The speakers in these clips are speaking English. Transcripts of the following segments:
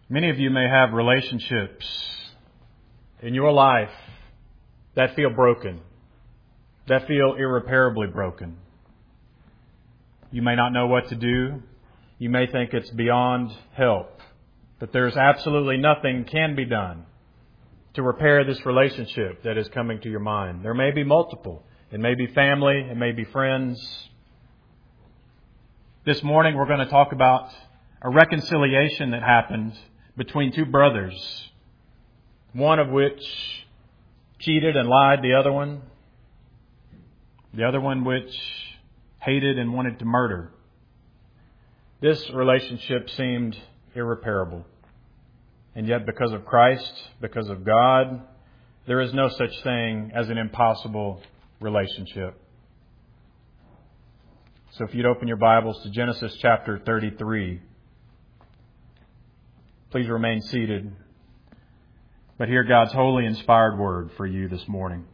Many of you may have relationships in your life that feel broken, that feel irreparably broken. You may not know what to do. You may think it's beyond help, that there's absolutely nothing can be done to repair this relationship that is coming to your mind. There may be multiple. It may be family. It may be friends. This morning we're going to talk about a reconciliation that happened between two brothers, one of which cheated and lied the other one which hated and wanted to murder. This relationship seemed irreparable. And yet because of Christ, because of God, there is no such thing as an impossible relationship. So if you'd open your Bibles to Genesis chapter 33, please remain seated. But hear God's holy inspired word for you this morning.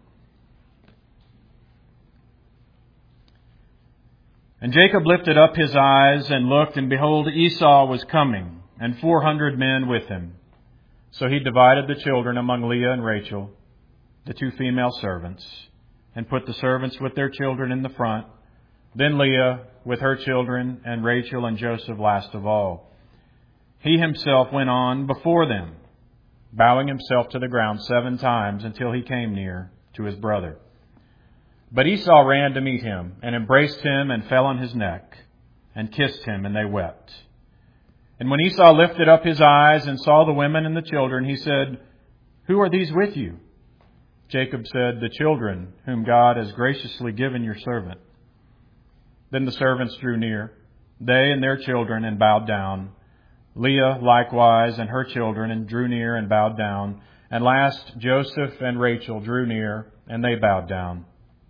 And Jacob lifted up his eyes and looked, and behold, Esau was coming, and 400 men with him. So he divided the children among Leah and Rachel, the two female servants, and put the servants with their children in the front, then Leah with her children, and Rachel and Joseph last of all. He himself went on before them, bowing himself to the ground 7 times until he came near to his brother. But Esau ran to meet him and embraced him and fell on his neck and kissed him, and they wept. And when Esau lifted up his eyes and saw the women and the children, he said, "Who are these with you?" Jacob said, "The children whom God has graciously given your servant." Then the servants drew near, they and their children, and bowed down. Leah likewise and her children, and drew near and bowed down. And last Joseph and Rachel drew near, and they bowed down.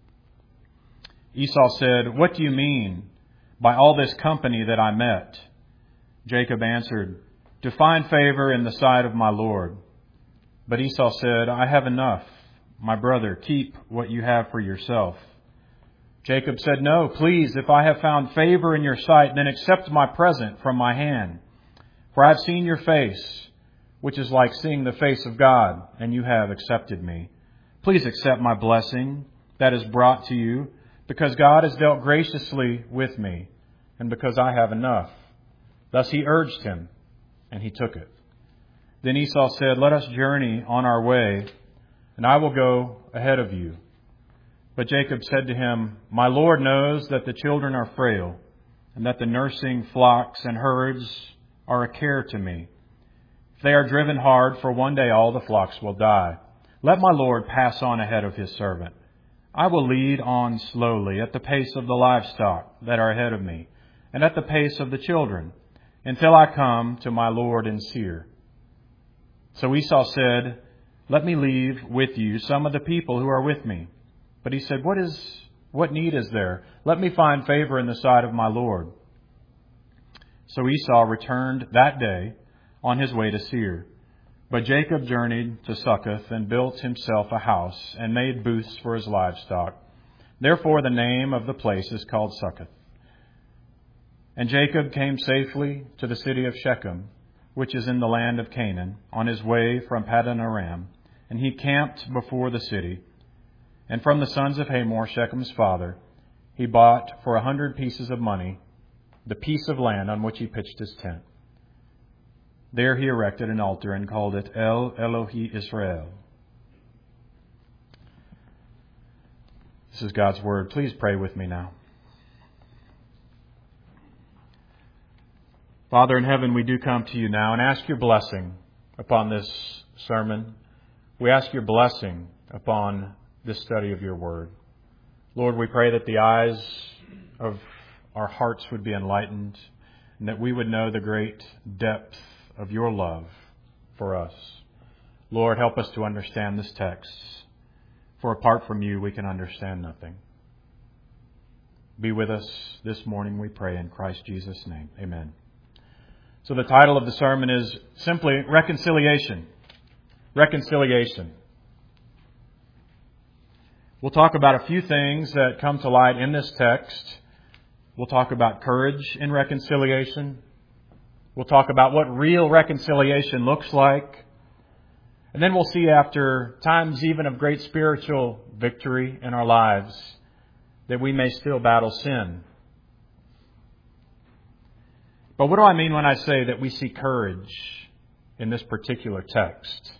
Esau said, "What do you mean by all this company that I met?" Jacob answered, "To find favor in the sight of my Lord." But Esau said, "I have enough. My brother, keep what you have for yourself." Jacob said, "No, please, if I have found favor in your sight, then accept my present from my hand. For I have seen your face, which is like seeing the face of God, and you have accepted me. Please accept my blessing that is brought to you, because God has dealt graciously with me, and because I have enough." Thus he urged him, and he took it. Then Esau said, "Let us journey on our way, and I will go ahead of you." But Jacob said to him, "My Lord knows that the children are frail, and that the nursing flocks and herds are a care to me. If they are driven hard, for one day all the flocks will die. Let my Lord pass on ahead of his servant. I will lead on slowly at the pace of the livestock that are ahead of me, and at the pace of the children, until I come to my Lord in Seir." So Esau said, "Let me leave with you some of the people who are with me." But he said, What need is there? Let me find favor in the sight of my Lord." So Esau returned that day on his way to Seir. But Jacob journeyed to Succoth and built himself a house and made booths for his livestock. Therefore the name of the place is called Succoth. And Jacob came safely to the city of Shechem, which is in the land of Canaan, on his way from Paddan Aram. And he camped before the city. And from the sons of Hamor, Shechem's father, he bought for 100 pieces of money the piece of land on which he pitched his tent. There he erected an altar and called it El Elohi Israel. This is God's word. Please pray with me now. Father in heaven, we do come to you now and ask your blessing upon this sermon. We ask your blessing upon this study of your word. Lord, we pray that the eyes of our hearts would be enlightened and that we would know the great depth of your love for us. Lord, help us to understand this text, for apart from you, we can understand nothing. Be with us this morning, we pray, in Christ Jesus' name. Amen. So the title of the sermon is simply Reconciliation. Reconciliation. We'll talk about a few things that come to light in this text. We'll talk about courage in reconciliation. We'll talk about what real reconciliation looks like. And then we'll see, after times even of great spiritual victory in our lives, that we may still battle sin. But what do I mean when I say that we see courage in this particular text?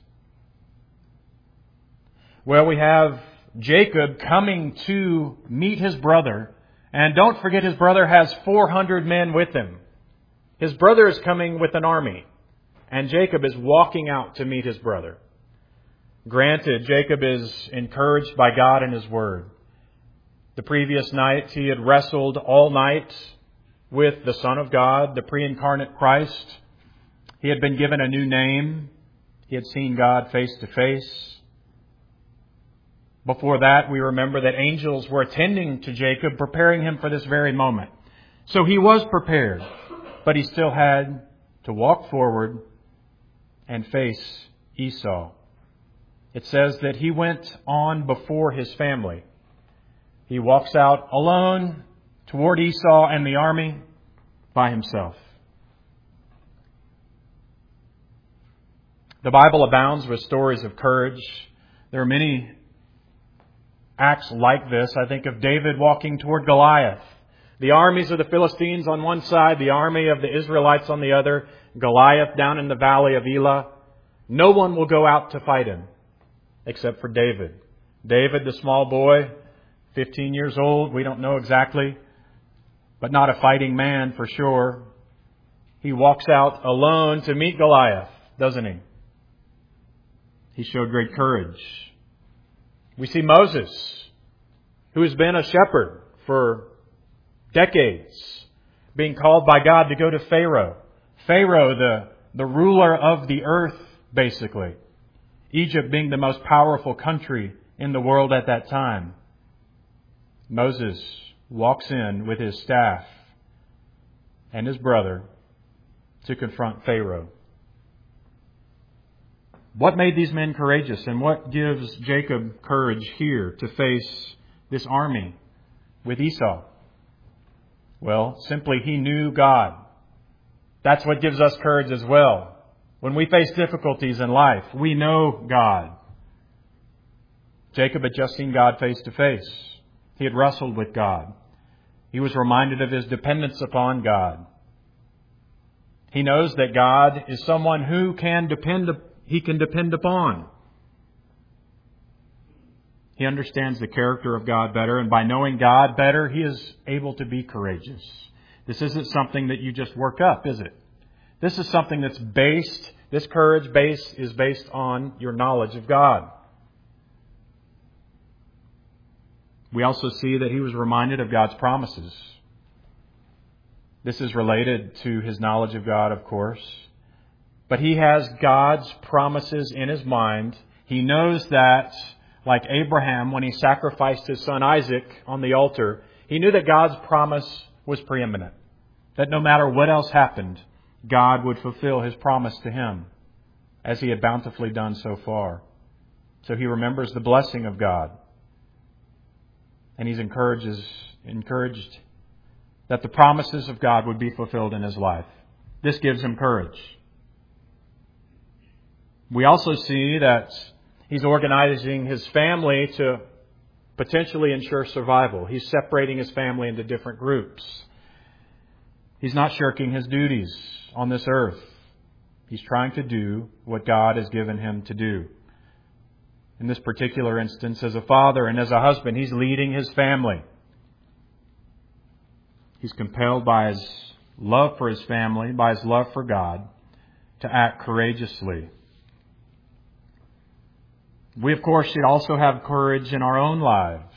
Well, we have Jacob coming to meet his brother. And don't forget, his brother has 400 men with him. His brother is coming with an army. And Jacob is walking out to meet his brother. Granted, Jacob is encouraged by God and His Word. The previous night, he had wrestled all night with the Son of God, the pre-incarnate Christ. He had been given a new name. He had seen God face to face. Before that, we remember that angels were attending to Jacob, preparing him for this very moment. So he was prepared, but he still had to walk forward and face Esau. It says that he went on before his family. He walks out alone toward Esau and the army by himself. The Bible abounds with stories of courage. There are many acts like this. I think of David walking toward Goliath. The armies of the Philistines on one side, the army of the Israelites on the other, Goliath down in the valley of Elah. No one will go out to fight him except for David. David, the small boy, 15 years old, we don't know exactly, but not a fighting man for sure. He walks out alone to meet Goliath, doesn't he? He showed great courage. We see Moses, who has been a shepherd for decades, being called by God to go to Pharaoh. Pharaoh, the ruler of the earth, basically. Egypt being the most powerful country in the world at that time. Moses walks in with his staff and his brother to confront Pharaoh. What made these men courageous, and what gives Jacob courage here to face this army with Esau? Well, simply he knew God. That's what gives us courage as well. When we face difficulties in life, we know God. Jacob had just seen God face to face. He had wrestled with God. He was reminded of his dependence upon God. He knows that God is someone who he can depend upon. He understands the character of God better, and by knowing God better, he is able to be courageous. This isn't something that you just work up, is it? This is something that's this courage is based on your knowledge of God. We also see that he was reminded of God's promises. This is related to his knowledge of God, of course. But he has God's promises in his mind. He knows that, like Abraham, when he sacrificed his son Isaac on the altar, he knew that God's promise was preeminent. That no matter what else happened, God would fulfill his promise to him, as he had bountifully done so far. So he remembers the blessing of God. And he's encouraged that the promises of God would be fulfilled in his life. This gives him courage. We also see that he's organizing his family to potentially ensure survival. He's separating his family into different groups. He's not shirking his duties on this earth. He's trying to do what God has given him to do. In this particular instance, as a father and as a husband, he's leading his family. He's compelled by his love for his family, by his love for God, to act courageously. We, of course, should also have courage in our own lives.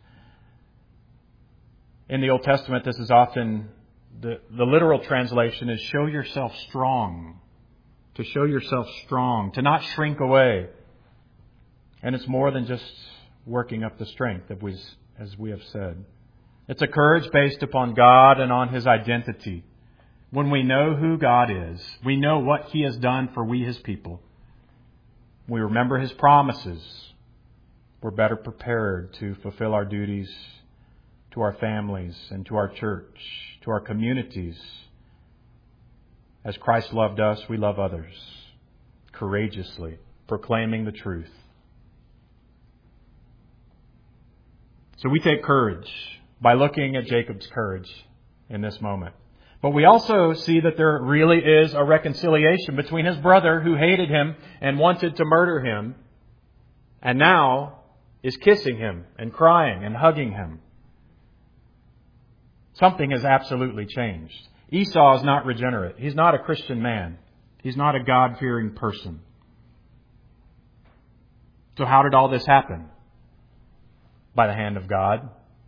In the Old Testament, this is often, the literal translation is show yourself strong. To show yourself strong, to not shrink away. And it's more than just working up the strength, as we have said. It's a courage based upon God and on His identity. When we know who God is, we know what He has done for we, His people. We remember His promises. We're better prepared to fulfill our duties to our families and to our church, to our communities, As Christ loved us, we love others courageously, proclaiming the truth. So we take courage by looking at Jacob's courage in this moment. But we also see that there really is a reconciliation between his brother who hated him and wanted to murder him, and now is kissing him and crying and hugging him. Something has absolutely changed. Esau is not regenerate. He's not a Christian man. He's not a God-fearing person. So how did all this happen? By the hand of God.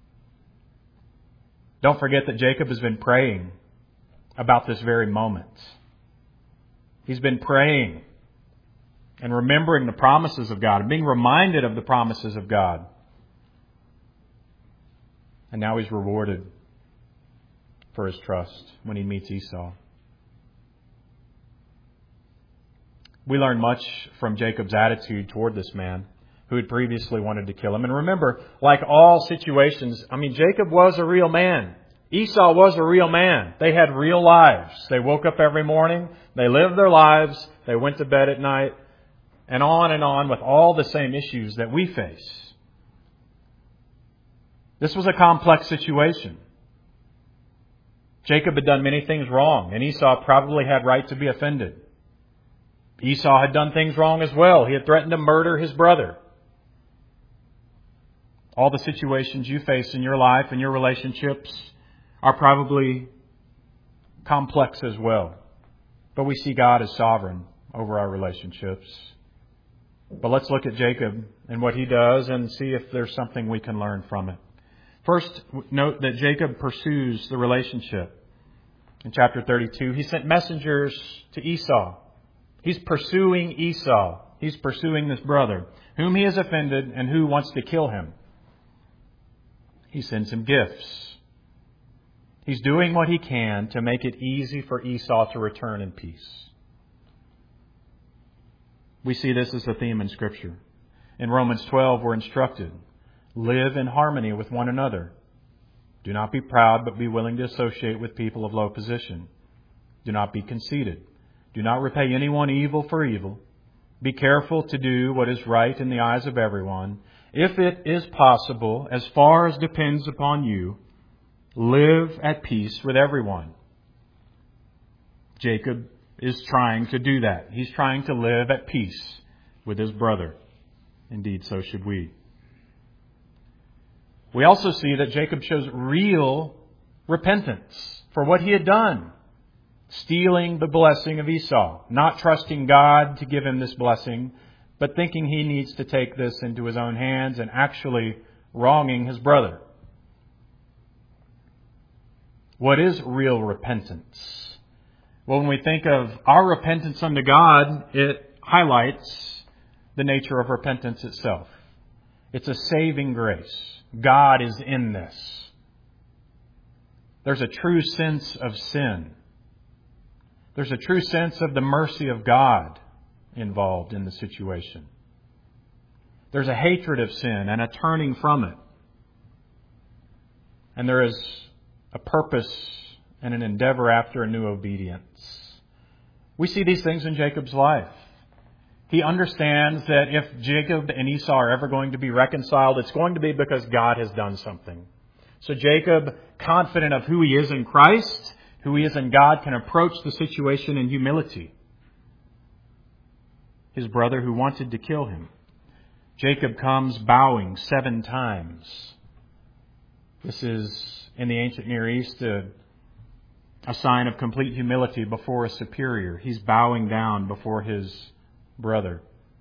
Don't forget that Jacob has been praying about this very moment. He's been praying and remembering the promises of God and being reminded of the promises of God. And now he's rewarded for his trust when he meets Esau. We learn much from Jacob's attitude toward this man who had previously wanted to kill him. And remember, like all situations, Jacob was a real man. Esau was a real man. They had real lives. They woke up every morning. They lived their lives. They went to bed at night. And on with all the same issues that we face. This was a complex situation. Jacob had done many things wrong, and Esau probably had right to be offended. Esau had done things wrong as well. He had threatened to murder his brother. All the situations you face in your life and your relationships are probably complex as well. But we see God as sovereign over our relationships. But let's look at Jacob and what he does and see if there's something we can learn from it. First, note that Jacob pursues the relationship. In chapter 32, he sent messengers to Esau. He's pursuing Esau. He's pursuing this brother, whom he has offended and who wants to kill him. He sends him gifts. He's doing what he can to make it easy for Esau to return in peace. We see this as a theme in Scripture. In Romans 12, we're instructed, live in harmony with one another. Do not be proud, but be willing to associate with people of low position. Do not be conceited. Do not repay anyone evil for evil. Be careful to do what is right in the eyes of everyone. If it is possible, as far as depends upon you, live at peace with everyone. Jacob is trying to do that. He's trying to live at peace with his brother. Indeed, so should we. We also see that Jacob shows real repentance for what he had done. Stealing the blessing of Esau. Not trusting God to give him this blessing, but thinking he needs to take this into his own hands and actually wronging his brother. What is real repentance? Well, when we think of our repentance unto God, it highlights the nature of repentance itself. It's a saving grace. God is in this. There's a true sense of sin. There's a true sense of the mercy of God involved in the situation. There's a hatred of sin and a turning from it. And there is a purpose and an endeavor after a new obedience. We see these things in Jacob's life. He understands that if Jacob and Esau are ever going to be reconciled, it's going to be because God has done something. So Jacob, confident of who he is in Christ, who he is in God, can approach the situation in humility. His brother who wanted to kill him. Jacob comes bowing 7 times. This is, in the ancient Near East, a sign of complete humility before a superior. He's bowing down before his brother.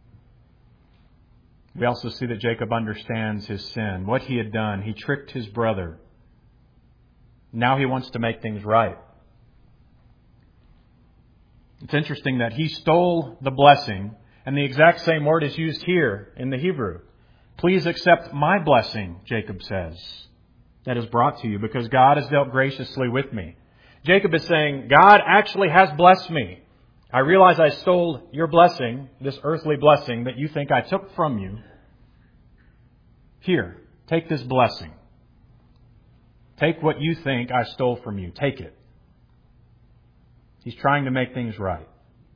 We also see that Jacob understands his sin. What he had done, he tricked his brother. Now he wants to make things right. It's interesting that he stole the blessing, and the exact same word is used here in the Hebrew. Please accept my blessing, Jacob says, that is brought to you, because God has dealt graciously with me. Jacob is saying, God actually has blessed me. I realize I stole your blessing, this earthly blessing that you think I took from you. Here, take this blessing. Take what you think I stole from you. Take it. He's trying to make things right.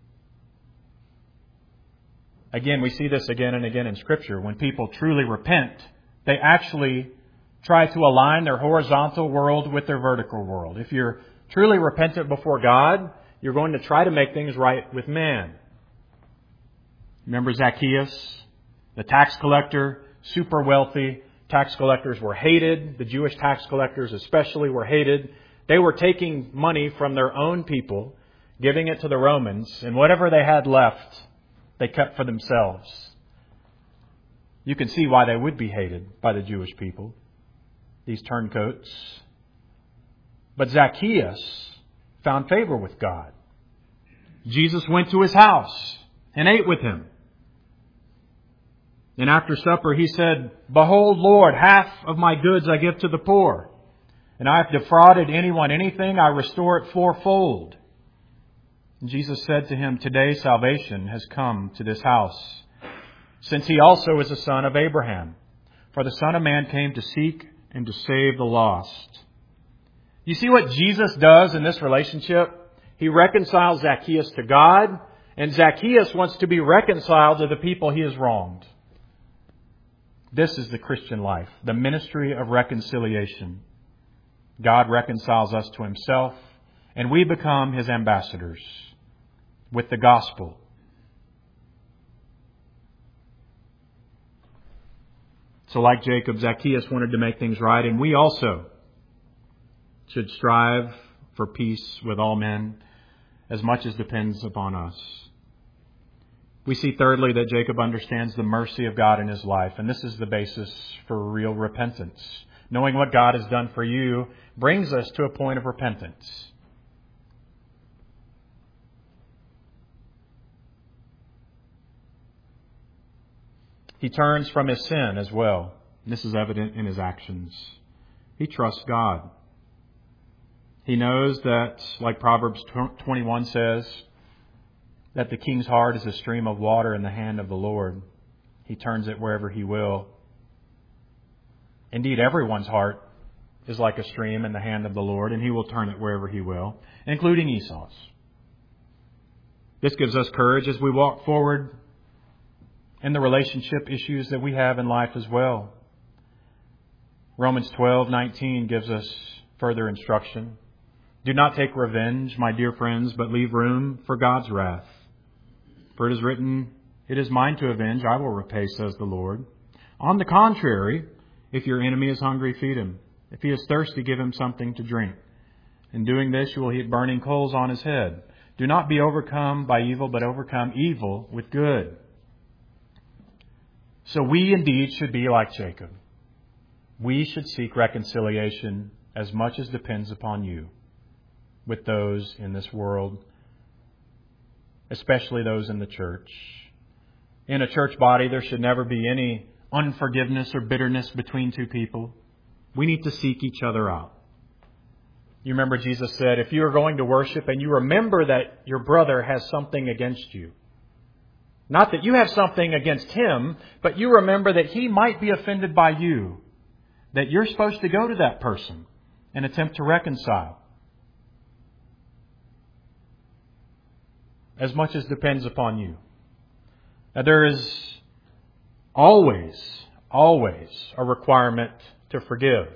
Again, we see this again and again in Scripture. When people truly repent, they actually try to align their horizontal world with their vertical world. If you're truly repentant before God, you're going to try to make things right with man. Remember Zacchaeus, the tax collector, super wealthy. Tax collectors were hated. The Jewish tax collectors especially were hated. They were taking money from their own people, giving it to the Romans, and whatever they had left, they kept for themselves. You can see why they would be hated by the Jewish people, these turncoats. But Zacchaeus found favor with God. Jesus went to his house and ate with him. And after supper he said, "Behold, Lord, half of my goods I give to the poor. And I have defrauded anyone anything, I restore it fourfold." And Jesus said to him, "Today salvation has come to this house, since he also is a son of Abraham. For the Son of Man came to seek and to save the lost." You see what Jesus does in this relationship? He reconciles Zacchaeus to God, and Zacchaeus wants to be reconciled to the people he has wronged. This is the Christian life, the ministry of reconciliation. God reconciles us to Himself, and we become His ambassadors with the gospel. So like Jacob, Zacchaeus wanted to make things right, and we also should strive for peace with all men as much as depends upon us. We see thirdly that Jacob understands the mercy of God in his life, and this is the basis for real repentance. Knowing what God has done for you brings us to a point of repentance. He turns from his sin as well. This is evident in his actions. He trusts God. He knows that, like Proverbs 21 says, that the king's heart is a stream of water in the hand of the Lord. He turns it wherever He will. Indeed, everyone's heart is like a stream in the hand of the Lord, and He will turn it wherever He will, including Esau's. This gives us courage as we walk forward in the relationship issues that we have in life as well. Romans 12:19 gives us further instruction. "Do not take revenge, my dear friends, but leave room for God's wrath. For it is written, 'It is mine to avenge, I will repay,' says the Lord. On the contrary, if your enemy is hungry, feed him. If he is thirsty, give him something to drink. In doing this, you will heap burning coals on his head. Do not be overcome by evil, but overcome evil with good." So we indeed should be like Jacob. We should seek reconciliation as much as depends upon you with those in this world, especially those in the church. In a church body, there should never be any unforgiveness or bitterness between two people. We need to seek each other out. You remember Jesus said, if you are going to worship and you remember that your brother has something against you, not that you have something against him, but you remember that he might be offended by you, that you're supposed to go to that person and attempt to reconcile as much as depends upon you. Now, there is always a requirement to forgive.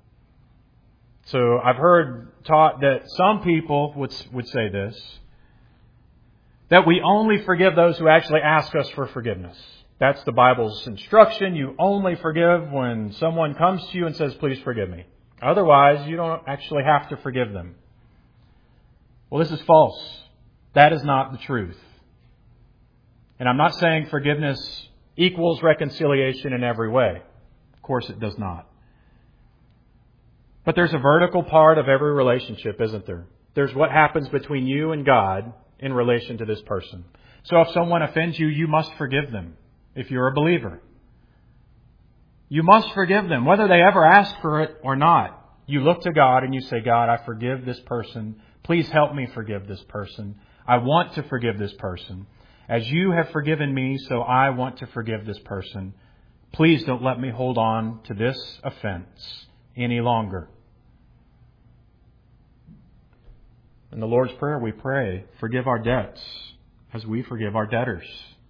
So I've heard taught that some people would say this, that we only forgive those who actually ask us for forgiveness. That's the Bible's instruction. You only forgive when someone comes to you and says, "Please forgive me." Otherwise, you don't actually have to forgive them. Well, this is false. That is not the truth. And I'm not saying forgiveness equals reconciliation in every way. Of course it does not. But there's a vertical part of every relationship, isn't there? There's what happens between you and God in relation to this person. So if someone offends you, you must forgive them. If you're a believer, you must forgive them, whether they ever ask for it or not. You look to God and you say, "God, I forgive this person. Please help me forgive this person. I want to forgive this person. As you have forgiven me, so I want to forgive this person. Please don't let me hold on to this offense any longer." In the Lord's Prayer we pray, forgive our debts as we forgive our debtors.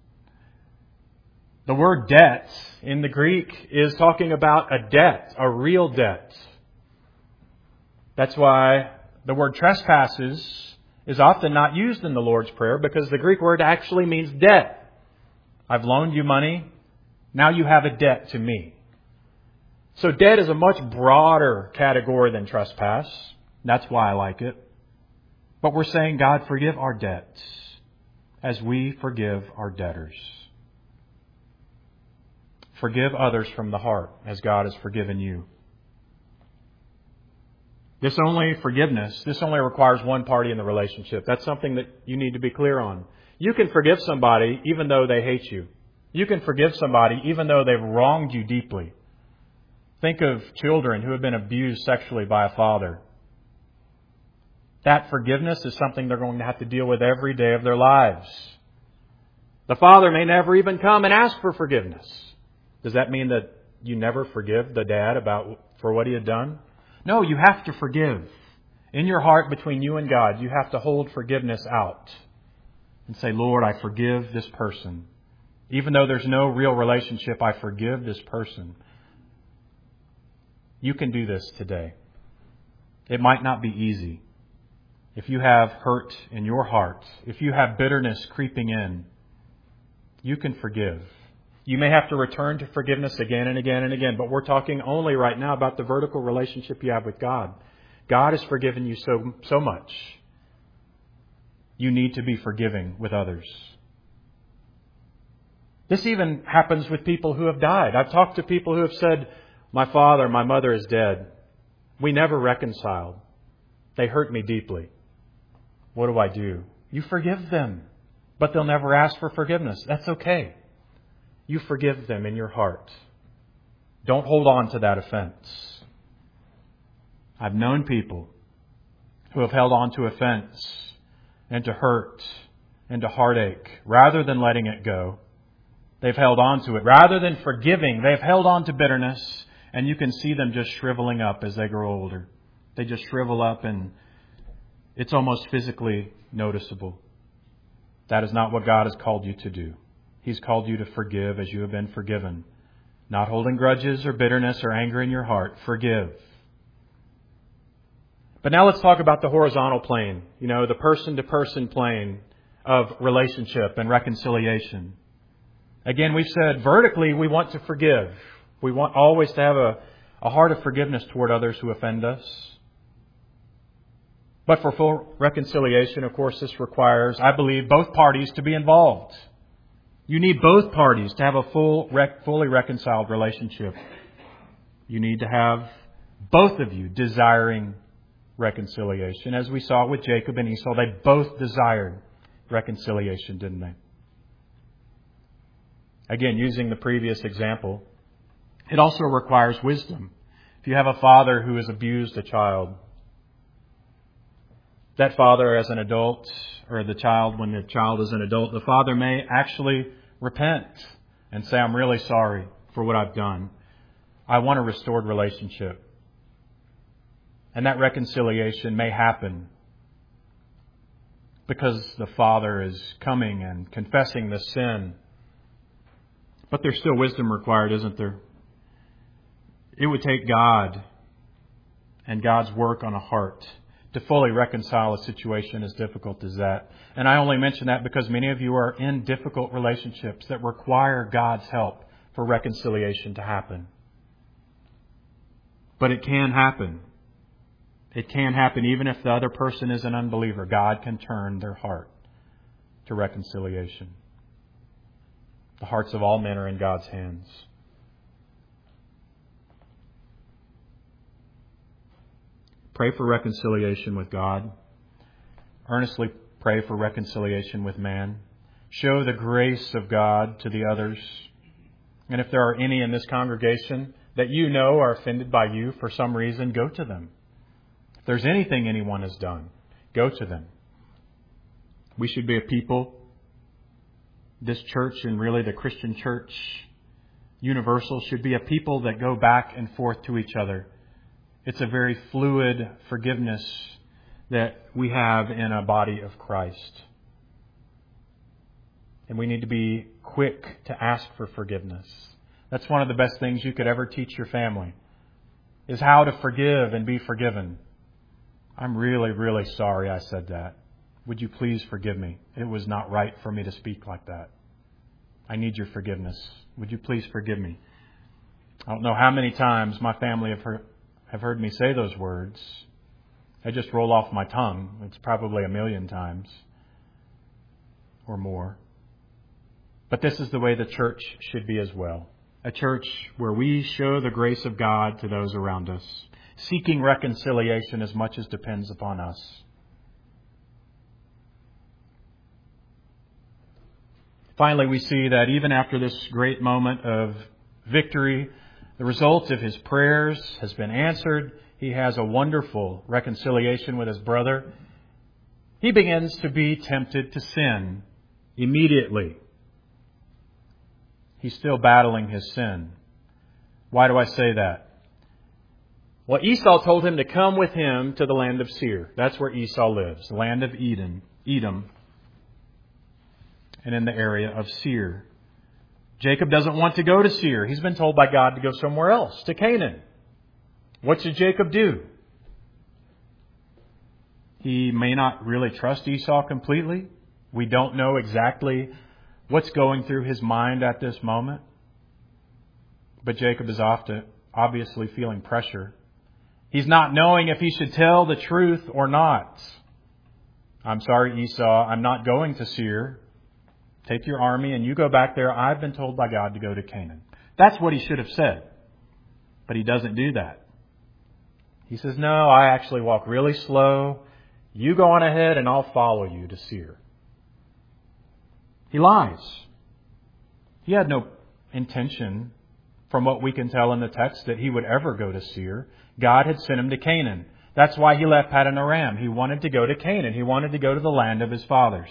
The word debt in the Greek is talking about a debt, a real debt. That's why the word trespasses is often not used in the Lord's Prayer, because the Greek word actually means debt. I've loaned you money. Now you have a debt to me. So debt is a much broader category than trespass. That's why I like it. But we're saying, God, forgive our debts as we forgive our debtors. Forgive others from the heart as God has forgiven you. This only requires one party in the relationship. That's something that you need to be clear on. You can forgive somebody even though they hate you. You can forgive somebody even though they've wronged you deeply. Think of children who have been abused sexually by a father. That forgiveness is something they're going to have to deal with every day of their lives. The father may never even come and ask for forgiveness. Does that mean that you never forgive the dad for what he had done? No, you have to forgive. In your heart, between you and God, you have to hold forgiveness out and say, Lord, I forgive this person. Even though there's no real relationship, I forgive this person. You can do this today. It might not be easy. If you have hurt in your heart, if you have bitterness creeping in, you can forgive. You may have to return to forgiveness again and again and again, but we're talking only right now about the vertical relationship you have with God. God has forgiven you so much. You need to be forgiving with others. This even happens with people who have died. I've talked to people who have said, my father, my mother is dead. We never reconciled. They hurt me deeply. What do? You forgive them, but they'll never ask for forgiveness. That's okay. You forgive them in your heart. Don't hold on to that offense. I've known people who have held on to offense and to hurt and to heartache rather than letting it go. They've held on to it. Rather than forgiving, they've held on to bitterness, and you can see them just shriveling up as they grow older. They just shrivel up, and it's almost physically noticeable. That is not what God has called you to do. He's called you to forgive as you have been forgiven. Not holding grudges or bitterness or anger in your heart. Forgive. But now let's talk about the horizontal plane. The person-to-person plane of relationship and reconciliation. Again, we've said vertically we want to forgive. We want always to have a heart of forgiveness toward others who offend us. But for full reconciliation, of course, this requires, I believe, both parties to be involved. You need both parties to have a fully reconciled relationship. You need to have both of you desiring reconciliation. As we saw with Jacob and Esau, they both desired reconciliation, didn't they? Again, using the previous example, it also requires wisdom. If you have a father who has abused a child, that father as an adult, or the child when the child is an adult, the father may actually repent and say, I'm really sorry for what I've done. I want a restored relationship. And that reconciliation may happen because the father is coming and confessing the sin. But there's still wisdom required, isn't there? It would take God and God's work on a heart to fully reconcile a situation as difficult as that. And I only mention that because many of you are in difficult relationships that require God's help for reconciliation to happen. But it can happen. It can happen even if the other person is an unbeliever. God can turn their heart to reconciliation. The hearts of all men are in God's hands. Pray for reconciliation with God. Earnestly pray for reconciliation with man. Show the grace of God to the others. And if there are any in this congregation that you know are offended by you for some reason, go to them. If there's anything anyone has done, go to them. We should be a people, this church and really the Christian church universal should be a people that go back and forth to each other. It's a very fluid forgiveness that we have in a body of Christ. And we need to be quick to ask for forgiveness. That's one of the best things you could ever teach your family, is how to forgive and be forgiven. I'm really, really sorry I said that. Would you please forgive me? It was not right for me to speak like that. I need your forgiveness. Would you please forgive me? I don't know how many times my family have heard me say those words. They just roll off my tongue. It's probably 1,000,000 times or more. But this is the way the church should be as well. A church where we show the grace of God to those around us, seeking reconciliation as much as depends upon us. Finally, we see that even after this great moment of victory, the result of his prayers has been answered. He has a wonderful reconciliation with his brother. He begins to be tempted to sin immediately. He's still battling his sin. Why do I say that? Well, Esau told him to come with him to the land of Seir. That's where Esau lives, the land of Edom, and in the area of Seir. Jacob doesn't want to go to Seir. He's been told by God to go somewhere else, to Canaan. What should Jacob do? He may not really trust Esau completely. We don't know exactly what's going through his mind at this moment. But Jacob is obviously feeling pressure. He's not knowing if he should tell the truth or not. I'm sorry, Esau, I'm not going to Seir. Take your army and you go back there. I've been told by God to go to Canaan. That's what he should have said. But he doesn't do that. He says, no, I actually walk really slow. You go on ahead and I'll follow you to Seir. He lies. He had no intention, from what we can tell in the text, that he would ever go to Seir. God had sent him to Canaan. That's why he left Paddan Aram. He wanted to go to Canaan. He wanted to go to the land of his fathers.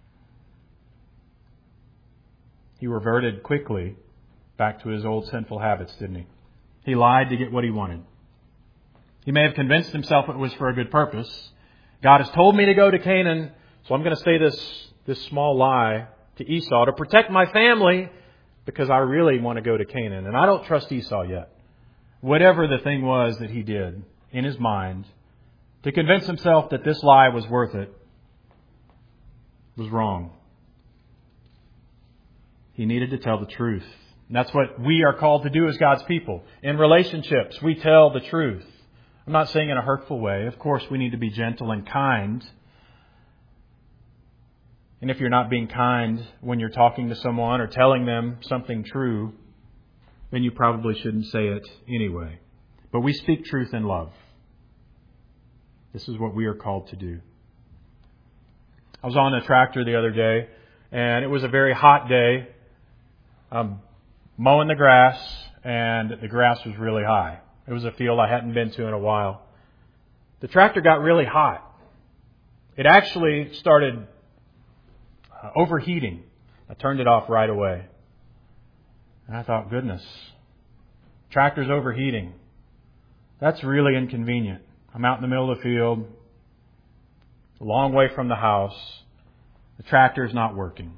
He reverted quickly back to his old sinful habits, didn't he? He lied to get what he wanted. He may have convinced himself it was for a good purpose. God has told me to go to Canaan, so I'm going to say this small lie to Esau to protect my family because I really want to go to Canaan. And I don't trust Esau yet. Whatever the thing was that he did in his mind to convince himself that this lie was worth it was wrong. He needed to tell the truth. And that's what we are called to do as God's people. In relationships, we tell the truth. I'm not saying in a hurtful way. Of course, we need to be gentle and kind. And if you're not being kind when you're talking to someone or telling them something true, then you probably shouldn't say it anyway. But we speak truth in love. This is what we are called to do. I was on a tractor the other day, and it was a very hot day. Mowing the grass, and the grass was really high. It was a field I hadn't been to in a while. The tractor got really hot. It actually started overheating. I turned it off right away. And I thought, goodness, tractor's overheating. That's really inconvenient. I'm out in the middle of the field, a long way from the house. The tractor's not working.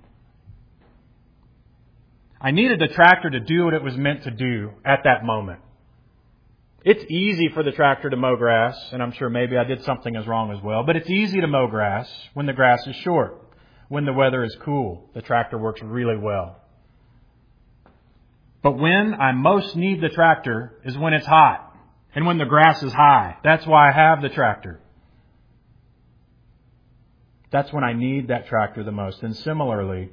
I needed the tractor to do what it was meant to do at that moment. It's easy for the tractor to mow grass, and I'm sure maybe I did something as wrong as well, but it's easy to mow grass when the grass is short. When the weather is cool, the tractor works really well. But when I most need the tractor is when it's hot and when the grass is high. That's why I have the tractor. That's when I need that tractor the most. And similarly,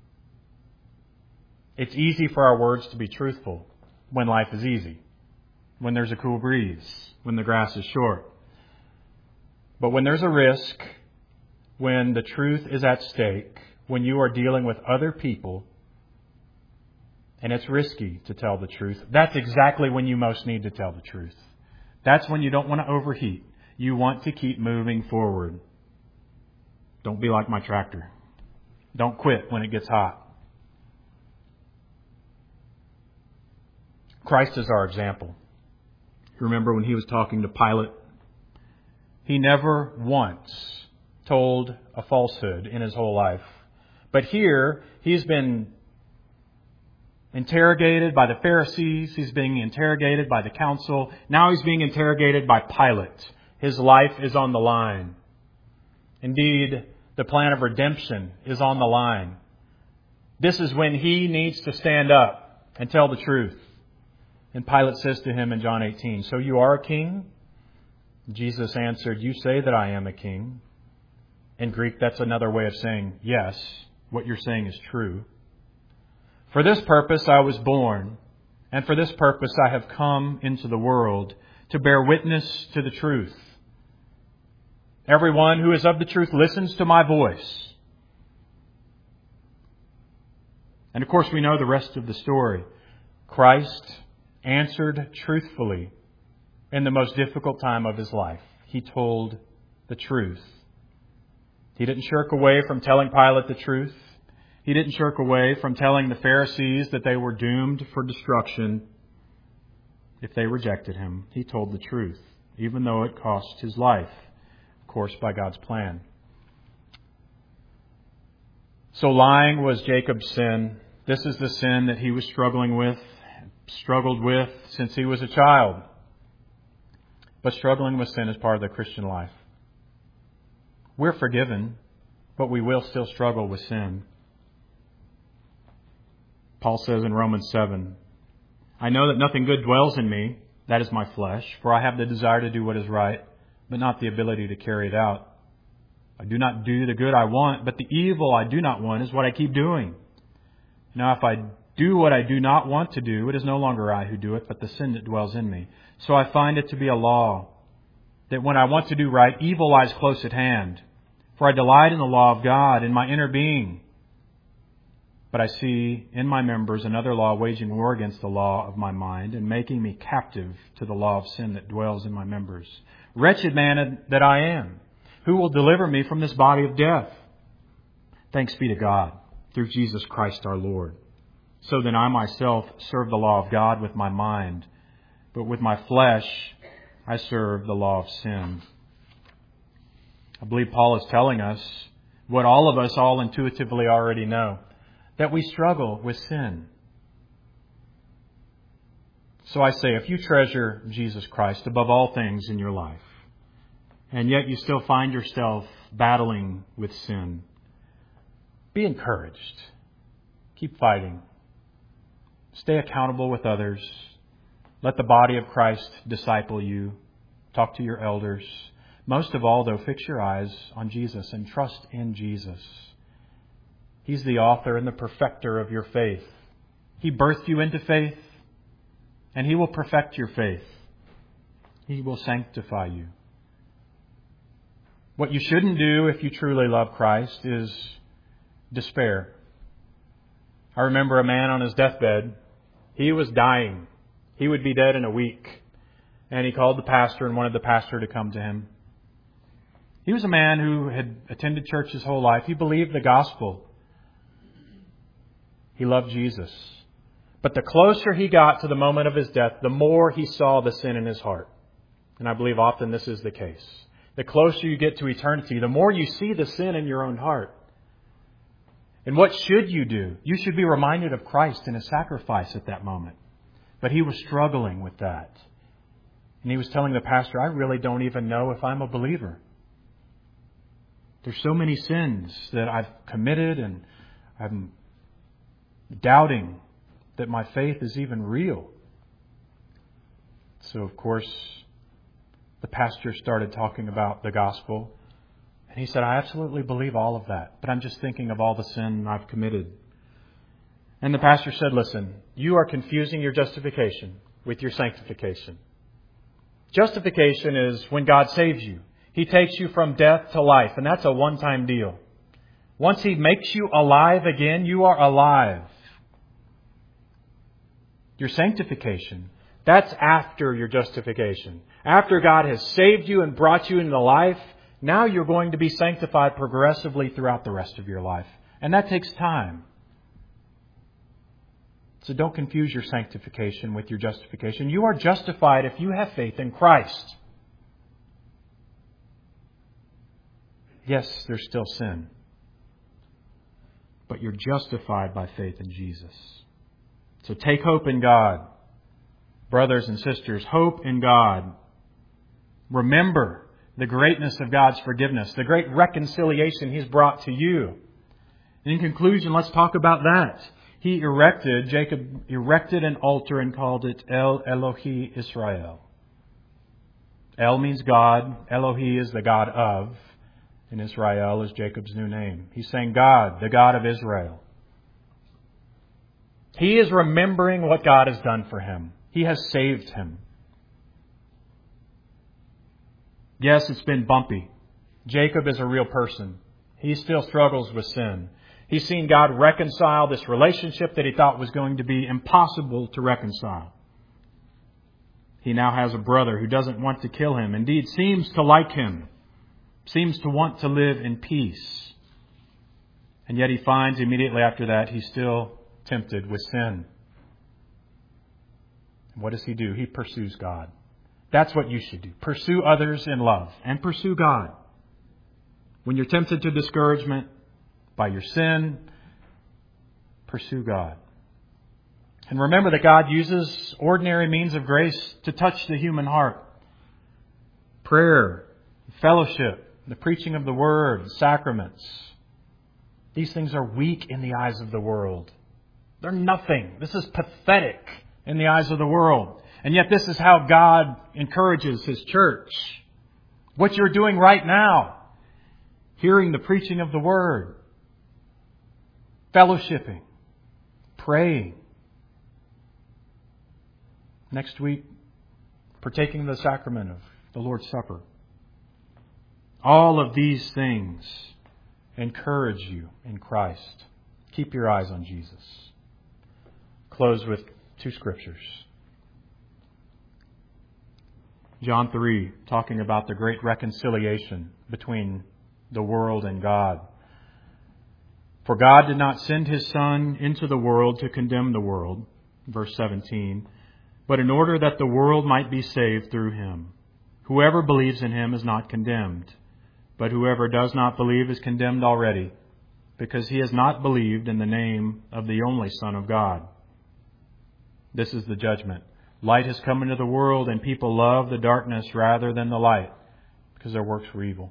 it's easy for our words to be truthful when life is easy, when there's a cool breeze, when the grass is short. But when there's a risk, when the truth is at stake, when you are dealing with other people, and it's risky to tell the truth, that's exactly when you most need to tell the truth. That's when you don't want to overheat. You want to keep moving forward. Don't be like my tractor. Don't quit when it gets hot. Christ is our example. Remember when he was talking to Pilate? He never once told a falsehood in his whole life. But here, he's been interrogated by the Pharisees. He's being interrogated by the council. Now he's being interrogated by Pilate. His life is on the line. Indeed, the plan of redemption is on the line. This is when he needs to stand up and tell the truth. And Pilate says to him in John 18, "So you are a king?" Jesus answered, "You say that I am a king." In Greek, that's another way of saying, yes, what you're saying is true. "For this purpose I was born, and for this purpose I have come into the world, to bear witness to the truth. Everyone who is of the truth listens to my voice." And of course we know the rest of the story. Christ answered truthfully in the most difficult time of his life. He told the truth. He didn't shirk away from telling Pilate the truth. He didn't shirk away from telling the Pharisees that they were doomed for destruction if they rejected him. He told the truth, even though it cost his life, of course, by God's plan. So lying was Jacob's sin. This is the sin that he was struggled with since he was a child. But struggling with sin is part of the Christian life. We're forgiven, but we will still struggle with sin. Paul says in Romans 7, "I know that nothing good dwells in me, that is my flesh, for I have the desire to do what is right, but not the ability to carry it out. I do not do the good I want, but the evil I do not want is what I keep doing. Now if I do what I do not want to do, it is no longer I who do it, but the sin that dwells in me. So I find it to be a law, that when I want to do right, evil lies close at hand. For I delight in the law of God in my inner being. But I see in my members another law waging war against the law of my mind and making me captive to the law of sin that dwells in my members. Wretched man that I am, who will deliver me from this body of death? Thanks be to God through Jesus Christ our Lord. So then I myself serve the law of God with my mind, but with my flesh I serve the law of sin." I believe Paul is telling us what all of us all intuitively already know, that we struggle with sin. So I say, if you treasure Jesus Christ above all things in your life, and yet you still find yourself battling with sin, be encouraged. Keep fighting. Stay accountable with others. Let the body of Christ disciple you. Talk to your elders. Most of all, though, fix your eyes on Jesus and trust in Jesus. He's the author and the perfecter of your faith. He birthed you into faith, and He will perfect your faith. He will sanctify you. What you shouldn't do if you truly love Christ is despair. I remember a man on his deathbed. He was dying. He would be dead in a week. And he called the pastor and wanted the pastor to come to him. He was a man who had attended church his whole life. He believed the gospel. He loved Jesus. But the closer he got to the moment of his death, the more he saw the sin in his heart. And I believe often this is the case. The closer you get to eternity, the more you see the sin in your own heart. And what should you do? You should be reminded of Christ and His sacrifice at that moment. But he was struggling with that. And he was telling the pastor, I really don't even know if I'm a believer. There's so many sins that I've committed, and I'm doubting that my faith is even real. So, of course, the pastor started talking about the gospel. And he said, I absolutely believe all of that, but I'm just thinking of all the sin I've committed. And the pastor said, listen, you are confusing your justification with your sanctification. Justification is when God saves you. He takes you from death to life, and that's a one-time deal. Once He makes you alive again, you are alive. Your sanctification, that's after your justification. After God has saved you and brought you into life, now you're going to be sanctified progressively throughout the rest of your life. And that takes time. So don't confuse your sanctification with your justification. You are justified if you have faith in Christ. Yes, there's still sin. But you're justified by faith in Jesus. So take hope in God. Brothers and sisters, hope in God. Remember the greatness of God's forgiveness, the great reconciliation He's brought to you. And in conclusion, let's talk about that. Jacob erected an altar and called it El Elohi Israel. El means God. Elohi is the God of. And Israel is Jacob's new name. He's saying God, the God of Israel. He is remembering what God has done for him. He has saved him. Yes, it's been bumpy. Jacob is a real person. He still struggles with sin. He's seen God reconcile this relationship that he thought was going to be impossible to reconcile. He now has a brother who doesn't want to kill him. Indeed, seems to like him. Seems to want to live in peace. And yet he finds immediately after that he's still tempted with sin. And what does he do? He pursues God. That's what you should do. Pursue others in love and pursue God. When you're tempted to discouragement by your sin, pursue God. And remember that God uses ordinary means of grace to touch the human heart. Prayer, fellowship, the preaching of the Word, sacraments. These things are weak in the eyes of the world. They're nothing. This is pathetic in the eyes of the world. And yet this is how God encourages His church. What you're doing right now, hearing the preaching of the Word, fellowshipping, praying. Next week, partaking of the sacrament of the Lord's Supper. All of these things encourage you in Christ. Keep your eyes on Jesus. Close with two scriptures. John 3, talking about the great reconciliation between the world and God. For God did not send His Son into the world to condemn the world, verse 17, but in order that the world might be saved through Him. Whoever believes in Him is not condemned, but whoever does not believe is condemned already, because he has not believed in the name of the only Son of God. This is the judgment. Light has come into the world, and people love the darkness rather than the light, because their works were evil.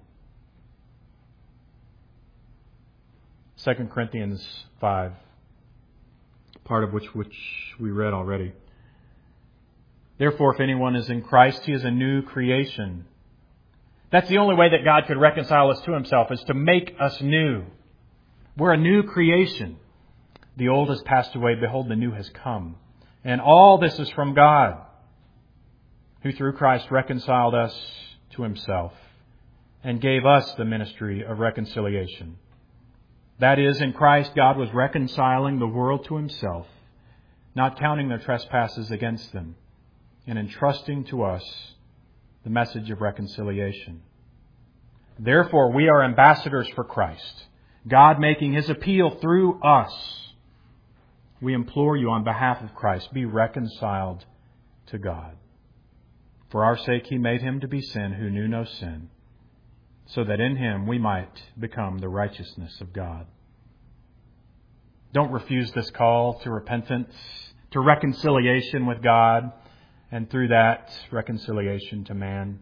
2 Corinthians 5, part of which we read already. Therefore, if anyone is in Christ, he is a new creation. That's the only way that God could reconcile us to Himself, is to make us new. We're a new creation. The old has passed away. Behold, the new has come. And all this is from God, who through Christ reconciled us to Himself and gave us the ministry of reconciliation. That is, in Christ, God was reconciling the world to Himself, not counting their trespasses against them, and entrusting to us the message of reconciliation. Therefore, we are ambassadors for Christ, God making His appeal through us. We implore you on behalf of Christ, be reconciled to God. For our sake He made Him to be sin who knew no sin, so that in Him we might become the righteousness of God. Don't refuse this call to repentance, to reconciliation with God, and through that, reconciliation to man.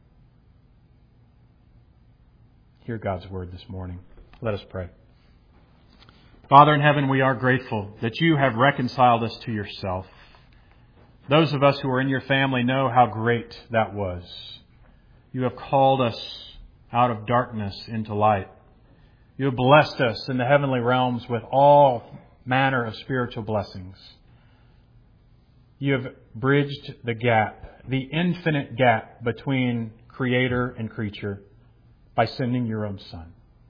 Hear God's word this morning. Let us pray. Father in heaven, we are grateful that You have reconciled us to Yourself. Those of us who are in Your family know how great that was. You have called us out of darkness into light. You have blessed us in the heavenly realms with all manner of spiritual blessings. You have bridged the gap, the infinite gap between Creator and creature by sending Your own Son.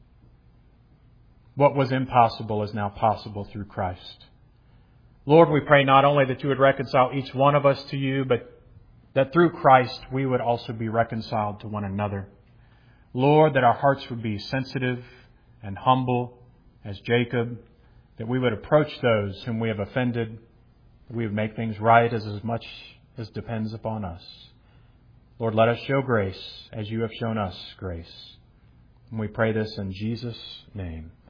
What was impossible is now possible through Christ. Lord, we pray not only that You would reconcile each one of us to You, but that through Christ we would also be reconciled to one another. Lord, that our hearts would be sensitive and humble as Jacob, that we would approach those whom we have offended, that we would make things right as much as depends upon us. Lord, let us show grace as You have shown us grace. And we pray this in Jesus' name.